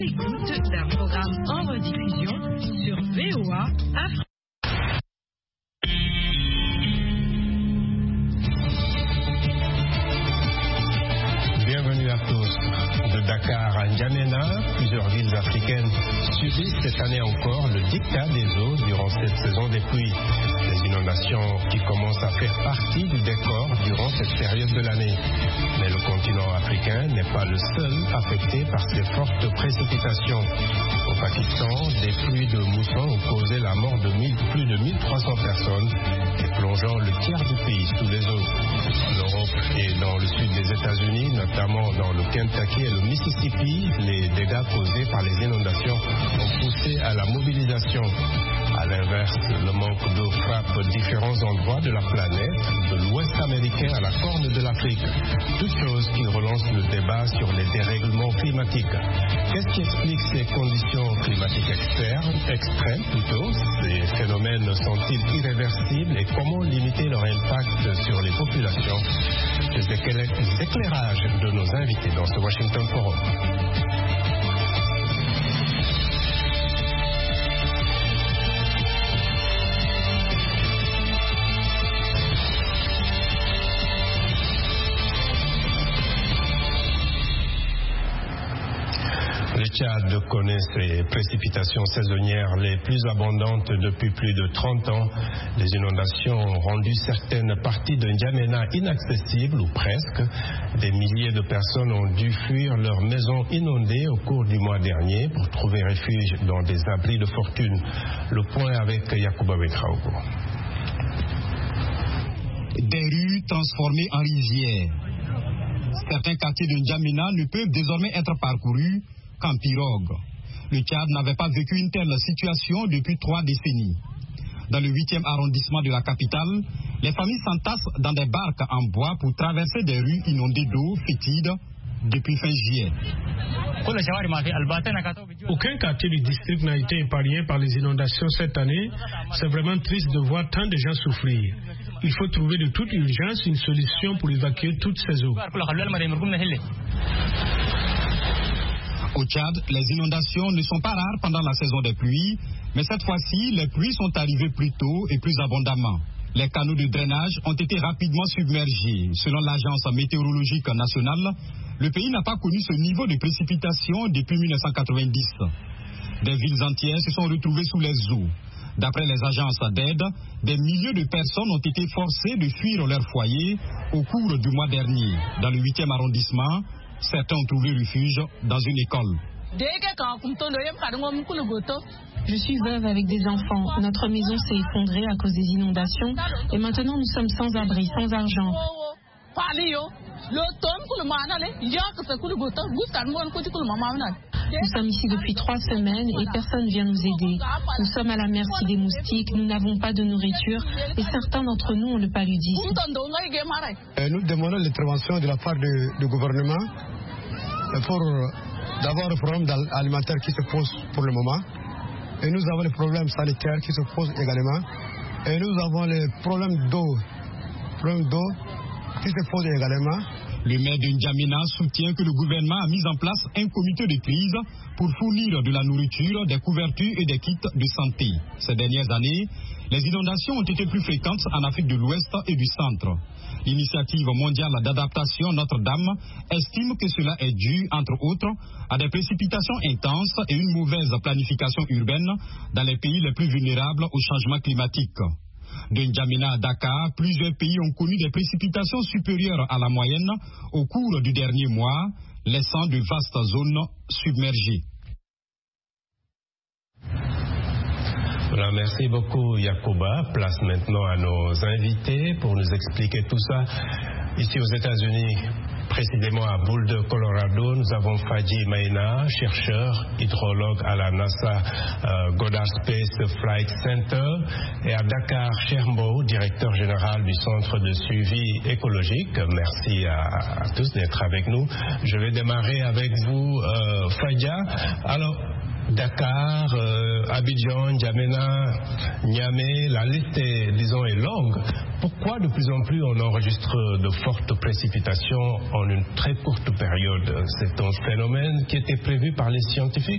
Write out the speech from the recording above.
Écoute d'un programme en rediffusion sur VOA Afrique. Bienvenue à tous. De Dakar à N'Djamena, plusieurs villes africaines subissent cette année encore le diktat des eaux durant cette saison des pluies. Des inondations qui commencent à faire partie du décor durant cette période de l'année. Mais le continent africain n'est pas le seul affecté par ces fortes précipitations. Au Pakistan, des pluies de mousson ont causé la mort de plus de 1300 personnes et plongeant le tiers du pays sous les eaux. En Europe et dans le sud des États-Unis, notamment dans le Kentucky et le Mississippi, les dégâts causés par les inondations ont poussé à la mobilisation. À l'inverse, le manque d'eau frappe différents endroits de la planète, de l'Ouest américain à la Corne de l'Afrique. Toutes choses qui relancent le débat sur les dérèglements climatiques. Qu'est-ce qui explique ces conditions climatiques extrêmes plutôt? Ces phénomènes sont-ils irréversibles et comment limiter leur impact sur les populations? Les éclairages de nos invités dans ce Washington Forum. Le Tchad connaît ses précipitations saisonnières les plus abondantes depuis plus de 30 ans. Les inondations ont rendu certaines parties de N'Djamena inaccessibles ou presque. Des milliers de personnes ont dû fuir leurs maisons inondées au cours du mois dernier pour trouver refuge dans des abris de fortune. Le point avec Yacouba Betraogo. Des rues transformées en rivières. Certains quartiers de N'Djamena ne peuvent désormais être parcourus qu'en pirogue. Le Tchad n'avait pas vécu une telle situation depuis 3 décennies. Dans le 8e arrondissement de la capitale, les familles s'entassent dans des barques en bois pour traverser des rues inondées d'eau fétide depuis fin juillet. Aucun quartier du district n'a été épargné par les inondations cette année. C'est vraiment triste de voir tant de gens souffrir. Il faut trouver de toute urgence une solution pour évacuer toutes ces eaux. Au Tchad, les inondations ne sont pas rares pendant la saison des pluies, mais cette fois-ci, les pluies sont arrivées plus tôt et plus abondamment. Les canaux de drainage ont été rapidement submergés. Selon l'Agence météorologique nationale, le pays n'a pas connu ce niveau de précipitation depuis 1990. Des villes entières se sont retrouvées sous les eaux. D'après les agences d'aide, des milliers de personnes ont été forcées de fuir leur foyer au cours du mois dernier. Dans le 8e arrondissement, certains ont trouvé refuge dans une école. Je suis veuve avec des enfants. Notre maison s'est effondrée à cause des inondations et maintenant nous sommes sans abri, sans argent. Nous sommes ici depuis 3 semaines et personne ne vient nous aider. Nous sommes à la merci des moustiques, nous n'avons pas de nourriture et certains d'entre nous ont le paludisme. Nous demandons l'intervention de la part du gouvernement pour d'avoir le problème alimentaire qui se pose pour le moment. Et nous avons les problèmes sanitaires qui se posent également. Et nous avons les problèmes d'eau qui se posent également. Le maire de N'Djamena soutient que le gouvernement a mis en place un comité de crise pour fournir de la nourriture, des couvertures et des kits de santé. Ces dernières années, les inondations ont été plus fréquentes en Afrique de l'Ouest et du Centre. L'initiative mondiale d'adaptation Notre-Dame estime que cela est dû, entre autres, à des précipitations intenses et une mauvaise planification urbaine dans les pays les plus vulnérables au changement climatique. De N'Djamena à Dakar, plusieurs pays ont connu des précipitations supérieures à la moyenne au cours du dernier mois, laissant de vastes zones submergées. Voilà, merci beaucoup Yacouba. Place maintenant à nos invités pour nous expliquer tout ça. Ici aux États-Unis, précisément à Boulder, Colorado, nous avons Fadji Maina, chercheur, hydrologue à la NASA Goddard Space Flight Center, et à Dakar, Chermbo, directeur général du Centre de suivi écologique. Merci à tous d'être avec nous. Je vais démarrer avec vous, Fadja. Alors, Dakar, Abidjan, N'Djamena, Niamey, la liste est longue. Pourquoi de plus en plus on enregistre de fortes précipitations en une très courte période? C'est un phénomène qui était prévu par les scientifiques?